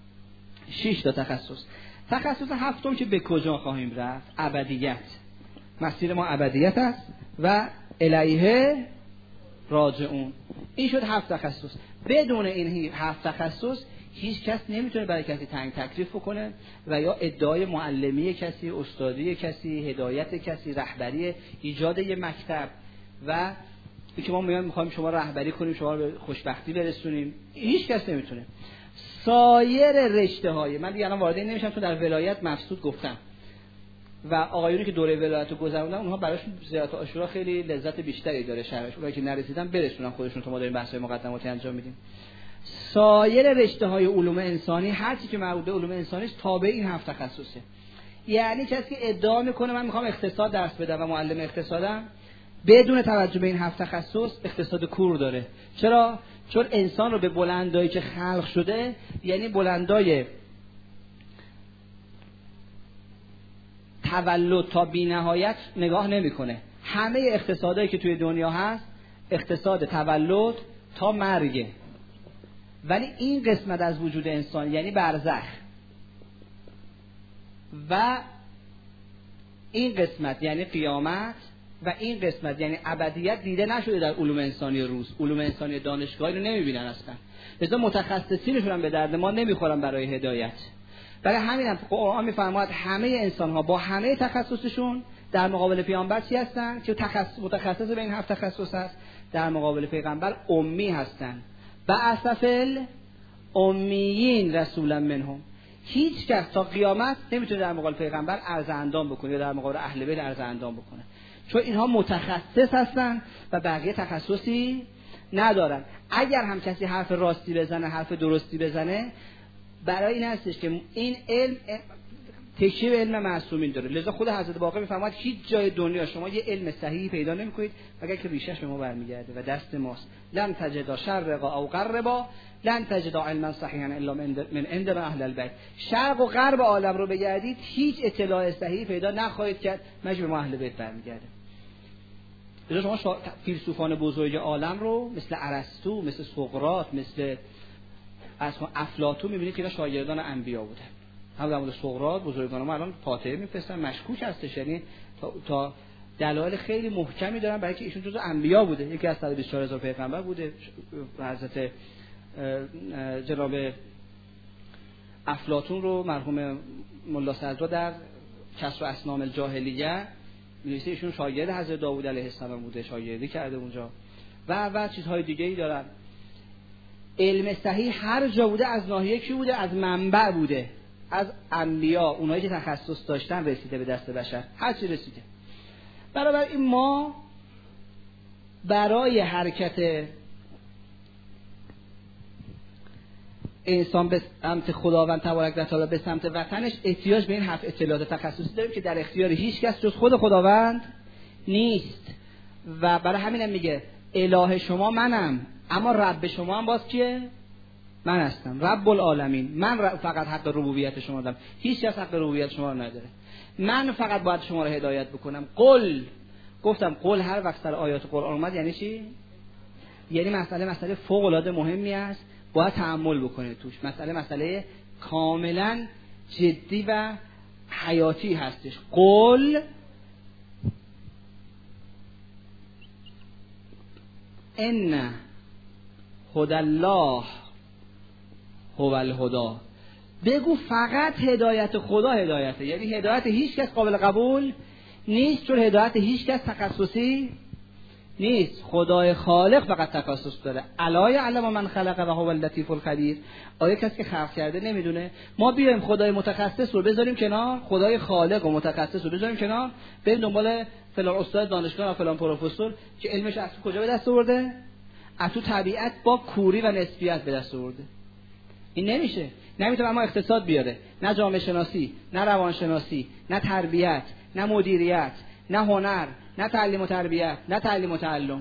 6 تا تخصص. تخصص 7م که به کجا خواهیم رفت؟ ابدیت. مسیر ما ابدیت است و الیه راجعون. این شد 7 تخصص. بدون این 7 تخصص هیچ کس نمیتونه برای کسی تنگ تکلیف بکنه و یا ادعای معلمی کسی، استادی کسی، هدایت کسی، رهبری، ایجاد یه مکتب و اینکه ما میخوایم شما رهبری کنیم، شما رو به خوشبختی برسونیم، هیچ کس نمیتونه. سایر رشته‌های من دیگه الان وارد این نمیشم چون در ولایت مفسود گفتم و آقایونی که دوره ولایت رو گذروندن اونها براشون زیارت عاشورا خیلی لذت بیشتری داره شرش. اونایی که نرسیدن برسونن خودشون تا ما داریم بحث‌های مقدماتی انجام میدیم. سایر رشته‌های علوم انسانی هر چی که مربوط به علوم انسانی است تابع این 7 تخصصه. یعنی کسی که ادعا میکنه من میخوام اقتصاد درس بدم و معلم اقتصادم، بدون توجه به این 7 تخصص اقتصاد کور داره. چرا؟ چون انسان رو به بلندایی که خلق شده، یعنی بلندای تولد تا بی‌نهایت نگاه نمیکنه. همه اقتصادایی که توی دنیا هست اقتصاد تولد تا مرگ ولی این قسمت از وجود انسان یعنی برزخ و این قسمت یعنی قیامت و این قسمت یعنی ابدیت دیده نشده در علوم انسانی روز. علوم انسانی دانشگاهی رو نمیبینن اصلا، لذا متخصصینشون هم به درد ما نمیخورن برای هدایت. برای همین هم قرآن میفرماید همه انسان ها با همه تخصصشون در مقابل پیامبر چی هستن که متخصص به این 7 تخصص هست، در مقابل پیغمبر امی هستن. بعث امیین رسولا منهم. هیچ کس تا قیامت نمیتونه در مقابل پیغمبر عرض اندام بکنه یا در مقابل اهل بیت عرض اندام بکنه، چون اینها متخصص هستن و بقیه تخصصی ندارن. اگر هم کسی حرف راستی بزنه، حرف درستی بزنه، برای این هستش که این علم تکیه به علم معصومین داره. لذا خود حضرت باقر میفرماید هیچ جای دنیا شما یه علم صحیحی پیدا نمیکنید مگر که ریشش به ما برمیگرده و دست ماست. لن تجد شرقا او غربا لن تجد علما صحیحا الا من عند اهل البیت. شرق و غرب عالم رو بگردید هیچ اطلاع صحیحی پیدا نخواهید کرد مگر به اهل بیت برمیگرده. لذا شما فیلسوفان بزرگ عالم رو مثل ارسطو، مثل سقراط، مثل افلاطون میبینید که اینا شاگردان انبیا بودن. هم در مورد سقراط بزرگان ما الان فاتحه میفرستن، مشکوک هستش، یعنی تا دلایل خیلی محکمی دارن برای که ایشون جزو انبیا بوده. یکی از 124000 پیغمبر بوده. حضرت جناب افلاطون رو مرحوم ملا صدرا در کسر اسنام الجاهلیه می‌نویسه ایشون شاگرد حضرت داوود علیه السلام بوده، شاگردی کرده اونجا و چیزهای دیگه‌ای دارن. علم صحیح هر جا بوده از ناحیه کی بوده؟ از منبع بوده، از انبیا، اونایی که تخصص داشتن رسیده به دست بشر، هر چی رسیده. بنابراین ما برای حرکت انسان به سمت خداوند تبارک و تعالی، به سمت وطنش، احتیاج به این 7 اطلاعات تخصصی داریم که در اختیار هیچ کس جز خود خداوند نیست. و برای همینم میگه اله شما منم، اما رب شما هم باز کیه؟ من هستم، رب العالمین. من فقط حق ربوبیت شما دارم، هیچ کس حق ربوبیت شما رو نداره. من فقط باید شما رو هدایت بکنم. گفتم قل هر وقت سر آیات قرآن اومد یعنی چی؟ یعنی مسئله فوق العاده مهمی است، باید تأمل بکنید توش. مسئله کاملا جدی و حیاتی هستش. قل ان هدی الله هو الهدی. بگو فقط هدایت خدا هدایته، یعنی هدایت هیچ کس قابل قبول نیست، چون هدایت هیچ کس تخصصی نیست. خدای خالق فقط تخصص داره. الا یعلم من خلق و هو اللطیف الخبیر. آیا کسی که خلق کرده نمیدونه؟ ما بیایم خدای متخصص رو بذاریم کنار، خدای خالق و متخصص رو بذاریم کنار، بریم دنبال فلان استاد دانشگاه و فلان پروفسور که علمش از کجا به دست آورده؟ از تو طبیعت با کوری و نسبیت به دست آورده. این نمیشه. نمیتونه اما اقتصاد بیاره، نه جامعه شناسی، نه روان شناسی، نه تربیت، نه مدیریت، نه هنر، نه تعلیم و تربیت، نه تعلیم و تعلم.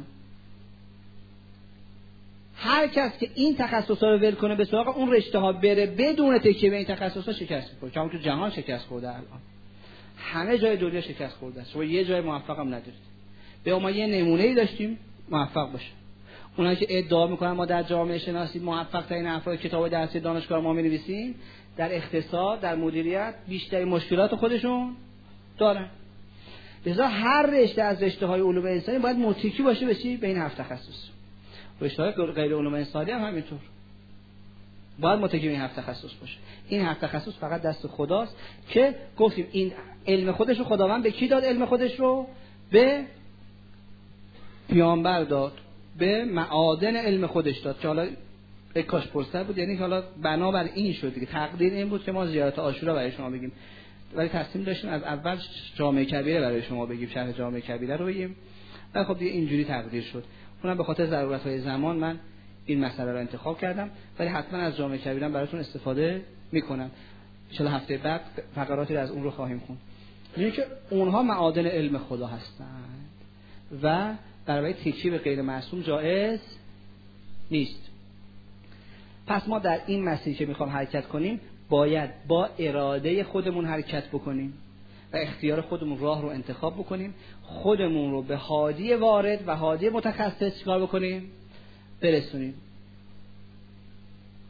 هر کس که این تخصصا رو ول کنه به سراغ اون رشته ها بره بدون تکیه به این تخصصا شکست می‌خوره. چون تو جهان شکست خورده، الان همه جای دنیا شکست خورده است. شما یه جای موفق هم ندارید. به ما یه نمونه‌ای داشتیم موفق باشه. اونایی که ادعا میکنن ما در جامعه شناسی موفق ترین افراد کتاب درسی دانشگاه ما می‌نویسیم، در اقتصاد، در مدیریت بیشترین مشکلات خودشون دارن. لذا هر رشته از رشته‌های علوم انسانی باید متکی باشه به چی؟ به این 7 تخصص. رشته‌های غیر علوم انسانی هم همینطور باید متکی به این 7 تخصص باشه. این 7 تخصص فقط دست خداست که گفتیم این علم خودش رو خداوند به کی داد؟ علم خودش رو به پیامبر داد، به معادن علم خودش داد که حالا کاش پرسر بود، یعنی حالا بنابر این شد که تقدیر این بود که ما زیارت عاشورا برای شما بگیم، ولی تصمیم داشتیم از اول جامعه کبیره برای شما بگیم، شرح جامعه کبیره رو بگیم. و خب دیگه اینجوری تقدیر شد. اونم به خاطر ضرورت‌های زمان من این مسئله رو انتخاب کردم، ولی حتما از جامعه کبیره براتون استفاده میکنم. ان شاءالله هفته بعد فقراتی از اون رو خواهیم خوند. میگه که اونها معادن علم خدا هستند و برای تکیه به غیر معصوم جایز نیست. پس ما در این مسیری که میخوام حرکت کنیم باید با اراده خودمون حرکت بکنیم و اختیار خودمون راه رو انتخاب بکنیم، خودمون رو به هادی وارد و هادی متخصص چیکار بکنیم؟ برسونیم.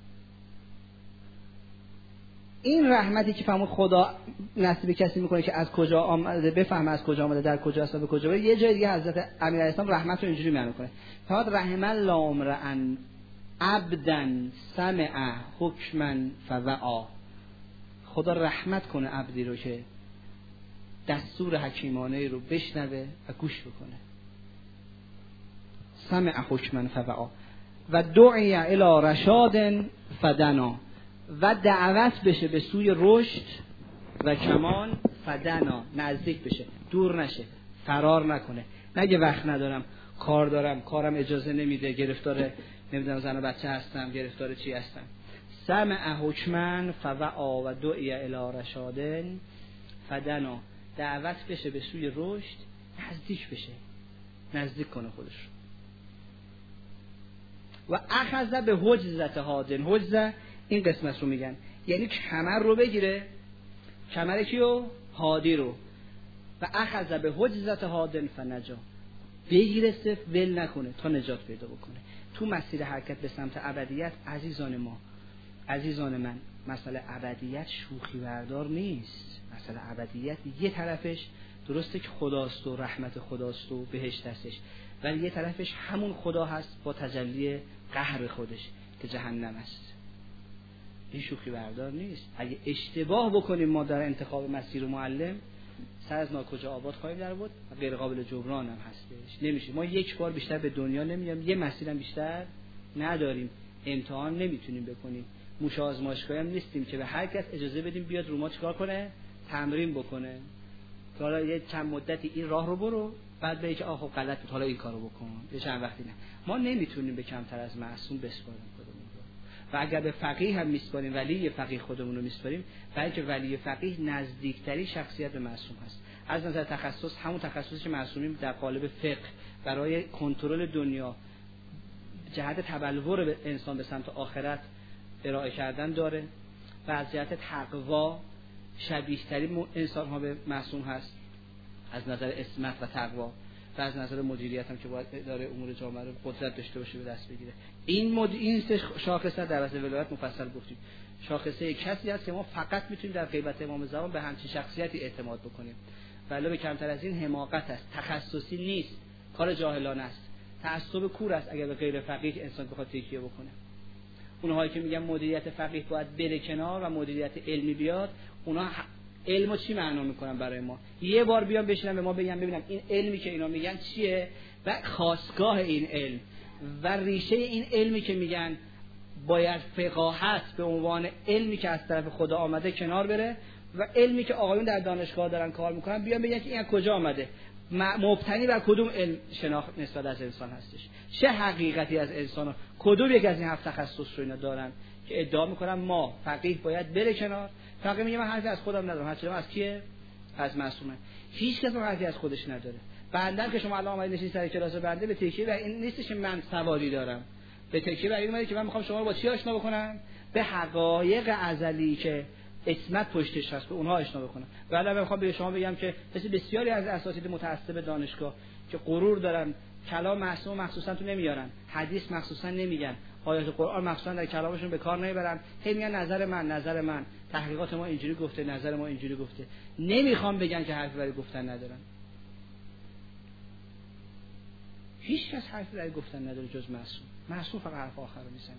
این رحمتی که فهمون خدا نصیب کسی میکنه که از کجا آمده، بفهمه از کجا آمده، در کجا است و به کجا بره. یه جای دیگه حضرت امیرالاسلام رحمت رو اینجوری بیان میکنه: فقط رحم الله امرأ عبدا سمع حکما فوعا. خدا رحمت کنه عبدی رو که دستور حکیمانه رو بشنوه و گوش بکنه. سمع حکما فوعا و دعی الی رشاد فدنا، و دعوت بشه به سوی رشد و کمال، فدنا نزدیک بشه، دور نشه، فرار نکنه، نگه وقت ندارم، کار دارم، کارم اجازه نمیده، گرفتار نمیدونم زن و بچه هستم، گرفتار چی هستم. سمع حکما فوعا و دعی الی رشاد فدنا، دعوت بشه به سوی رشد، نزدیک بشه، نزدیک کنه خودش. و اخذ به حجزت هادن، حجزه این قسمت رو میگن یعنی کمر رو بگیره، کمر کیو؟ هادی رو. و اخذ به حجزت هادن فنجا، بگیره صرف ول نکنه تا نجات پیدا بکنه. تو مسیر حرکت به سمت ابدیت عزیزان ما، عزیزان من، مسئله ابدیت شوخی بردار نیست. مسئله ابدیت یه طرفش درسته که خداست و رحمت خداست و بهشت هستش، ولی یه طرفش همون خدا هست با تجلی قهر خودش که جهنم است. این شوخی بردار نیست. اگه اشتباه بکنیم ما در انتخاب مسیر و معلم، سر از ناکجا آباد خواهیم در بود و غیر قابل جبران هم هستش. نمیشه. ما یک بار بیشتر به دنیا نمیام، یه مسیرم بیشتر نداریم، امتحان نمیتونیم بکنیم، موش آزمایشگاهی هم نیستیم که به هر کس اجازه بدیم بیاد رو ما چیکار کنه، تمرین بکنه. حالا یه چند مدتی این راه رو برو، بعد به که آخه غلط بود حالا این کارو بکن، یه چند وقتی نه. ما نمیتونیم به کمتر از معصوم بسپاریم خودمون رو. و اگر به فقیه هم میسپاریم، ولی فقیه خودمون رو میسپاریم، بلکه ولی فقیه نزدیکترین شخصیت به معصوم هست. از نظر تخصص همون تخصصی که معصومین در قالب فقه برای کنترل دنیا جهت تبلور انسان به سمت آخرت ارائه کردن داره، و از جهت تقوا شبیه ترین انسان ها به معصوم هست از نظر عصمت و تقوا، و از نظر مدیریت هم که باید اداره امور جامعه رو قدرت داشته باشه به دست بگیره. این سه شاخصه در واسه ولایت مفصل گفتیم. شاخصه کسی هست که ما فقط میتونیم در غیبت امام زمان به همچین شخصیتی اعتماد بکنیم، ولی به کمتر از این حماقت است، تخصصی نیست، کار جاهلانه است، تعصب کور است اگر به غیر فقیه انسان بخواد تکیه بکنه. اونهایی که میگن مدیریت فقیه باید بره کنار و مدیریت علمی بیاد، اونها علمو چی معنا میکنن برای ما؟ یه بار بیان بشینن به ما بگن ببینم این علمی که اینا میگن چیه و خاستگاه این علم و ریشه این علمی که میگن باید فقاهت به عنوان علمی که از طرف خدا آمده کنار بره، و علمی که آقایون در دانشگاه دارن کار میکنن بیان بگن که این از کجا آمده، مبتنی بر کدوم علم شناخت نسبت از انسان هستش، چه حقیقتی از انسان، کدوم یک از این 7 تخصص رو اینا دارن که ادعا میکنن ما فقیه باید بره کنار. فقیه میگه من حرفی از خودم ندارم، هرچند از کیه؟ از معصومه. هیچ کس حرفی از خودش نداره. بنده که شما الان اومدید نشین سر کلاس بنده به تکیه بر این نیست که من سواری دارم، به تکیه بر این اومدید که من میخوام شما رو با چی آشنا بکنم؟ به حقایق ازلی که عصمت پشتش هست، به اونها آشنا بکنم. بعدا میخوام به شما بگم که مثل بسیاری از اساتید متعصب دانشگاه که غرور دارن، کلام معصوم مخصوصا تو نمیارن، حدیث مخصوصا نمیگن، آیات قرآن مخصوصا در کلامشون به کار نمیبرن، هی میگن نظر من، تحقیقات ما اینجوری گفته، نظر ما اینجوری گفته. نمیخوام بگن که حرفی برای گفتن ندارن. هیچ کس حرفی برای گفتن نداره جز معصوم فقط حرف آخر رو میزنه.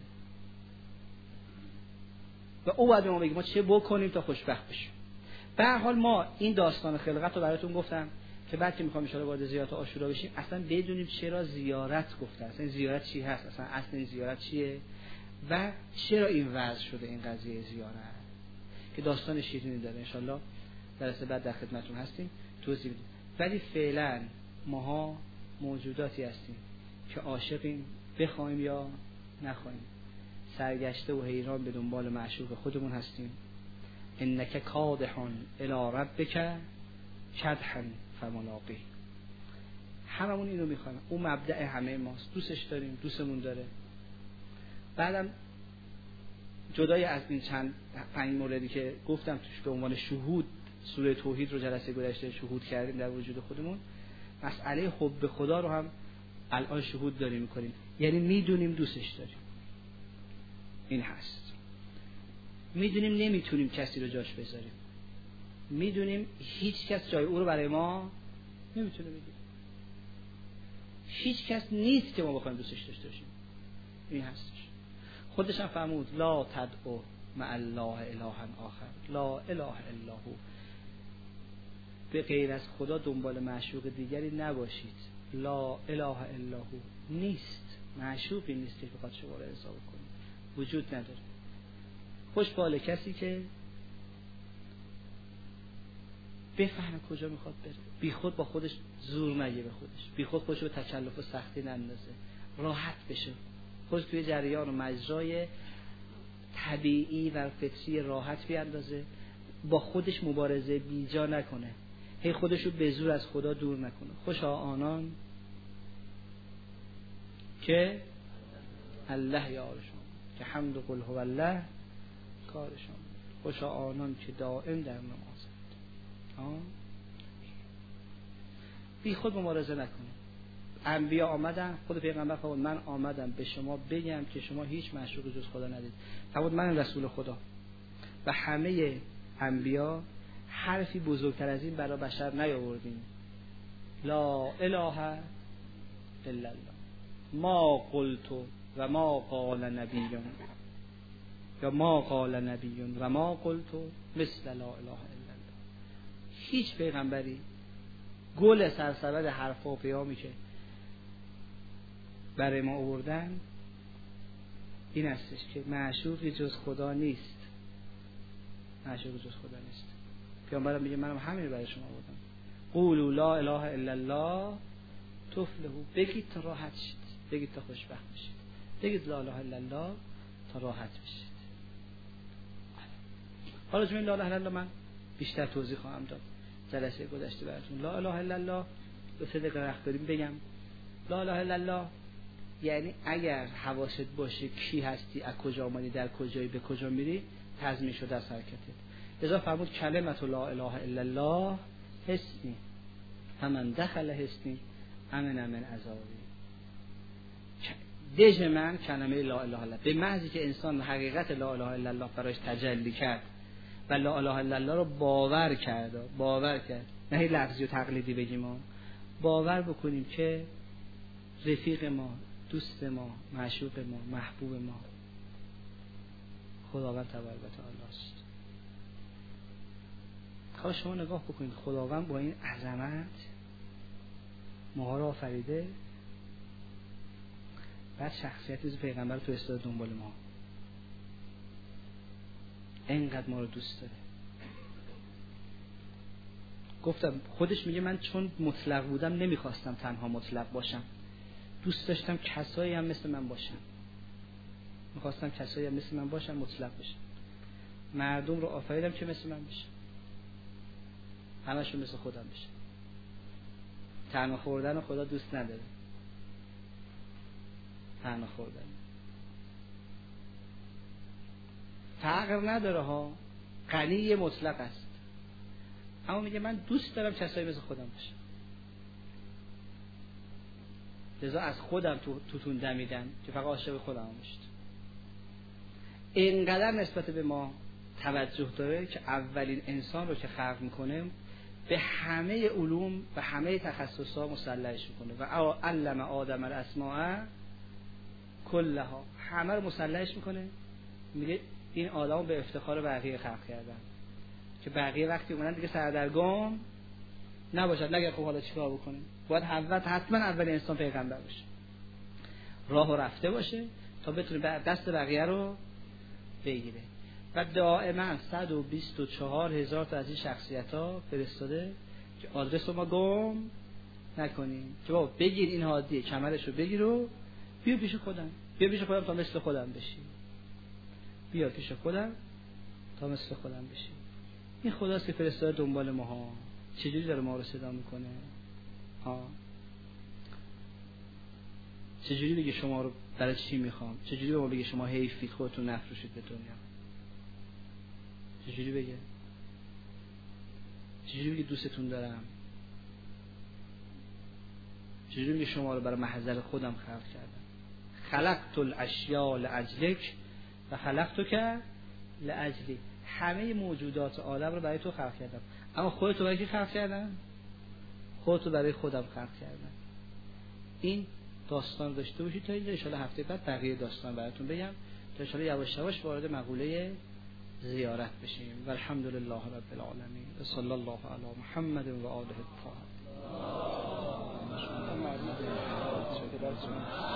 و او بعد ما بگیم ما چه بکنیم تا خوشبخت بشیم. به هر حال ما این داستان خلقت رو براتون گفتم که بعد که میخوام ان شاءالله وارد زیارت عاشورا بشیم اصلا بدونیم چرا زیارت گفتن، اصلا زیارت چی هست، اصلا اصل این زیارت چیه و چرا این وضع شده این قضیه زیارت، که داستان شیرینی داره. ان شاءالله درس بعد در خدمتتون هستیم توضیح میدیم. ولی فعلا ماها موجوداتی هستیم که عاشقیم بخوایم یا نخوایم، سرگشته و حیران به دنبال معشوق خودمون هستیم. انک کادح الی ربک کدحا فملاقیه. هممون اینو میخوایم، اون مبدأ همه ماست، دوستش داریم، دوستمون داره. بعدم جدای از این چند 5 موردی که گفتم توش به عنوان شهود، سوره توحید رو جلسه گذشته شهود کردیم در وجود خودمون، مسئله حب خدا رو هم الان شهود داریم میکنیم، یعنی میدونیم دوستش داریم. این هست. میدونیم نمیتونیم کسی رو جاش بذاریم، میدونیم هیچ کس جای او رو برای ما نمیتونه بگیره، هیچ کس نیست که ما بخوایم دوستش داشته باشیم. این هستش. خودش هم فرمود لا تدعو مع الله الها آخر لا اله الا هو، به غیر از خدا دنبال معشوق دیگری نباشید. لا اله الا هو، نیست معشوقی نیست که بخواد شما رو ارضا کنه، وجود نداره. خوش باله کسی که بفهمه کجا میخواد بره، بی خود با خودش زور نگه به خودش، بی خود خودش رو تکلف و سختی نندازه، راحت بشه، خودش توی جریان و مجرای طبیعی و فطری راحت بیاندازه، با خودش مبارزه بیجا نکنه، هی خودش رو به زور از خدا دور نکنه. خوشا آنان که الله یارشون، که حمد قل هو الله کارشون، خوشا آنان که دائم در نمازند. بی خود مبارزه نکنه. انبیا آمدن، خود پیغمبر فرمود من آمدم به شما بگم که شما هیچ معشوقی جز خدا ندید. فرمود من رسول خدا. و همه انبیا حرفی بزرگتر از این برای بشر نیاوردیم. لا اله الا الله ما قلت و ما قال نبی یا ما قال نبی و ما قلت مثل لا اله الا الله. هیچ پیغمبری گل سرسبد حرفا و پیامی که برای ما آوردن این هستش که معشوقی جز خدا نیست، معشوقی جز خدا نیست. پیامبرم میگه منم همین برای شما آوردم. قولوا لا اله الا الله تفلحوا، بگید تا راحت شید، بگید تا خوشبخت بشید، بگید لا اله الا الله تا راحت بشید. حالا جون لا اله الا الله من بیشتر توضیح خواهم داد جلسه گذشته براتون. لا اله الا الله دو سه دقیقه وقت داریم بگم. لا اله الا الله یعنی اگر حواست باشه کی هستی، از کجا آمدی، در کجایی، به کجا میری، تضمین شده از حرکتت. لذا فرمود کلمت لا اله الا الله حسنی فمن دخل حسنی امن من عذابی. دژ من کلمه لا اله الا الله. به محضی که انسان حقیقت لا اله الا الله براش تجلی کرد و لا اله الا الله رو باور کرد، نه لفظی و تقلیدی بگیم، ما باور بکنیم که رفیق ما، دوست ما، معشوق ما، محبوب ما خداوند تبارک و تعالی است. خب شما نگاه بکنید، خداوند با این عظمت ما را آفریده، بعد شخصیت از پیغمبر تو استاد دنبال ما، اینقدر ما رو دوست داره. گفتم خودش میگه من چون مطلق بودم نمیخواستم تنها مطلق باشم، دوست داشتم کسایی هم مثل من باشن، میخواستم کسایی هم مثل من باشن، مطلق بشن. مردم رو آفریدم که مثل من بشن، همشون مثل خودم بشن. تنها خوردن خدا دوست نداره، تنها خوردن فقر نداره ها، غنی مطلق است، اما میگه من دوست دارم کسایی مثل خودم باشن. لذا از خودم توتون دمیدن که فقط عاشق خودم باشید. اینقدر نسبت به ما توجه داره که اولین انسان رو که خلق میکنه به همه علوم و همه تخصصها مسلحش میکنه و علم آدم الاسماء کلها، همه رو مسلحش میکنه. میگه این آدمو به افتخار بقیه خلق کردن که بقیه وقتی اومدن دیگه سردرگم نباشد، نگه خب حالا چیکار بکنیم، باید حتما اول انسان پیغمبر باشه، راهو رفته باشه تا بتونه دست بقیه رو بگیره. و دائما 124,000 تا از این شخصیت‌ها فرستاده که آدرس رو ما گم نکنیم، که بابا بگیر این هادیه، کمرش رو بگیر و بیا پیش خودم، بیا پیش خودم تا مثل خودم بشی، بیا پیش خودم تا مثل خودم بشی. این خداست که فرستاده دنبال ماها. چجوری داره ما رو صدا میکنه؟ چجوری بگه شما رو برای چی میخوام؟ چجوری به ما بگه شما حیفید خودتون نفروشید به دنیا؟ چجوری بگه؟ چجوری بگه دوستتون دارم؟ چجوری بگه شما رو برای محضر خودم خلق کردم؟ خلقت الاشیاء لاجلک و خلقتک لاجلی، همه موجودات عالم رو برای تو خلق کردم. اما خودت برای کی خلق کردم؟ خودت برای خودم خلق کردم. این داستان داشته باشید تا اینجا. ان شاء الله هفته بعد بقیه داستان براتون بگم تا ان شاء الله یواش یواش وارد مقوله زیارت بشیم. والحمدلله رب العالمین و صلی الله علی محمد و آله الطاهرین.